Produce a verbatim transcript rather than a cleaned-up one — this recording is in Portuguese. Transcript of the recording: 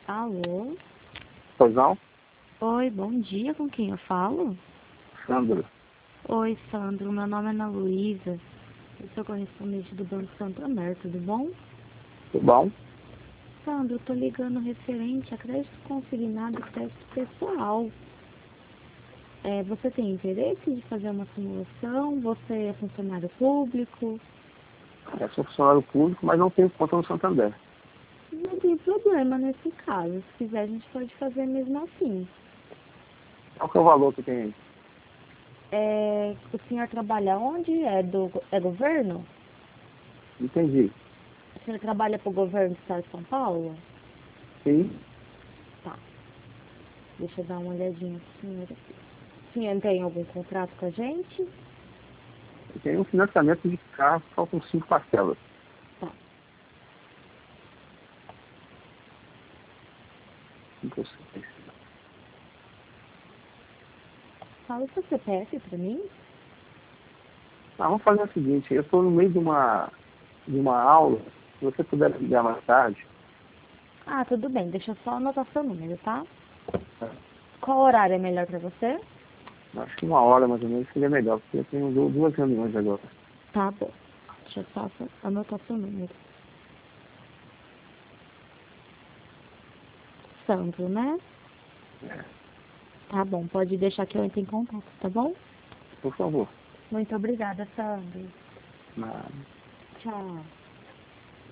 Alô? Pois não? Oi, bom dia, com quem eu falo? Sandro, Oi, Sandro, meu nome é Ana Luísa, eu sou correspondente do Banco Santander, tudo bom? tudo bom? Sandro, eu tô ligando referente a crédito consignado e crédito pessoal. É, você tem interesse de fazer uma simulação? Você é funcionário público? Eu sou funcionário público, mas não tenho conta no Santander. Não tem problema nesse caso, se quiser a gente pode fazer mesmo assim. Qual que é o valor que tem aí? É, o senhor trabalha onde? É do é governo? Entendi. O senhor trabalha para o governo do estado de São Paulo? Sim, Tá. Deixa eu dar uma olhadinha pro senhor aqui. O senhor tem algum contrato com a gente? eu tenho um financiamento de carro só com cinco parcelas. Tá. Cinco ou seis. Fala o seu C P F pra mim. Ah, vamos fazer o seguinte, eu estou no meio de uma, de uma aula, se você puder ligar mais tarde, Ah, tudo bem. Deixa eu só anotar seu número, tá? tá? Qual horário é melhor pra você? Acho que uma hora mais ou menos seria melhor, porque eu tenho du- duas reuniões agora. Tá bom. Deixa eu só anotar seu número. Sandro, né? É, Tá bom. Pode deixar que eu entre em contato, tá bom? por favor. Muito obrigada, Sandro. Na- Tchau.